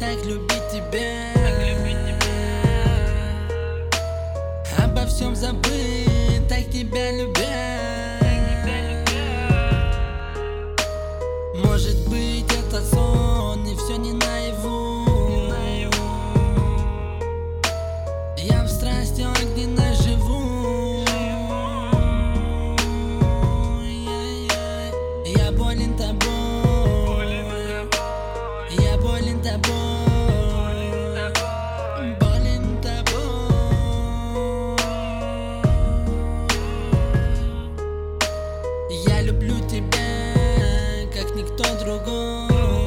так любить тебя, обо всем забыть, так тебя любя. Может быть, это сон, и все не наяву. Я в страсти огненной живу. Я болен тобой, я болен тобой, болен тобой. Я люблю тебя, как никто другой.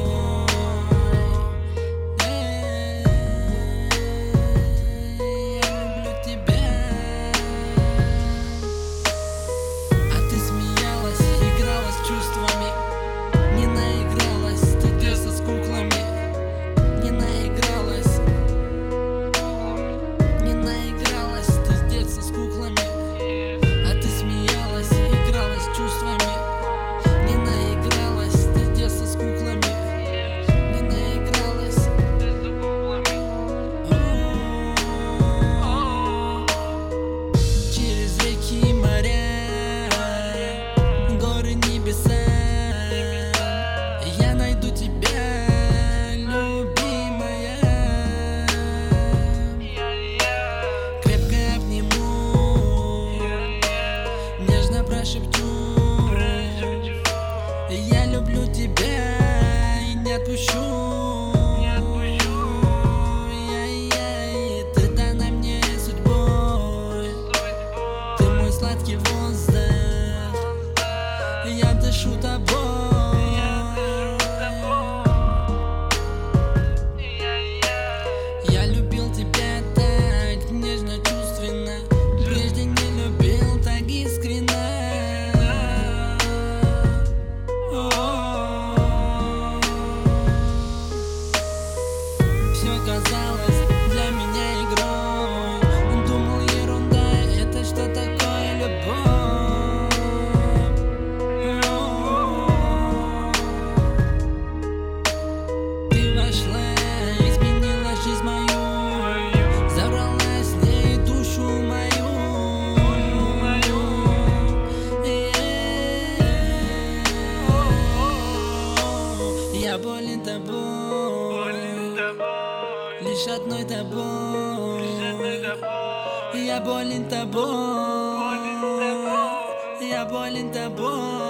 Я найду тебя, любимая, крепко обниму, нежно прошепчу. Я люблю тебя и не отпущу. Ты дана мне судьбой, ты мой сладкий воздух, я дышу тобой. Я любил тебя так нежно, чувственно, прежде не любил так искренне. Все казалось для меня игрой, думал, ерунда, это что такое любовь. Ты вошла, изменила жизнь мою, забрала с ней душу мою. Я болен тобой, лишь одной тобой. Я болен тобой, я болен тобой.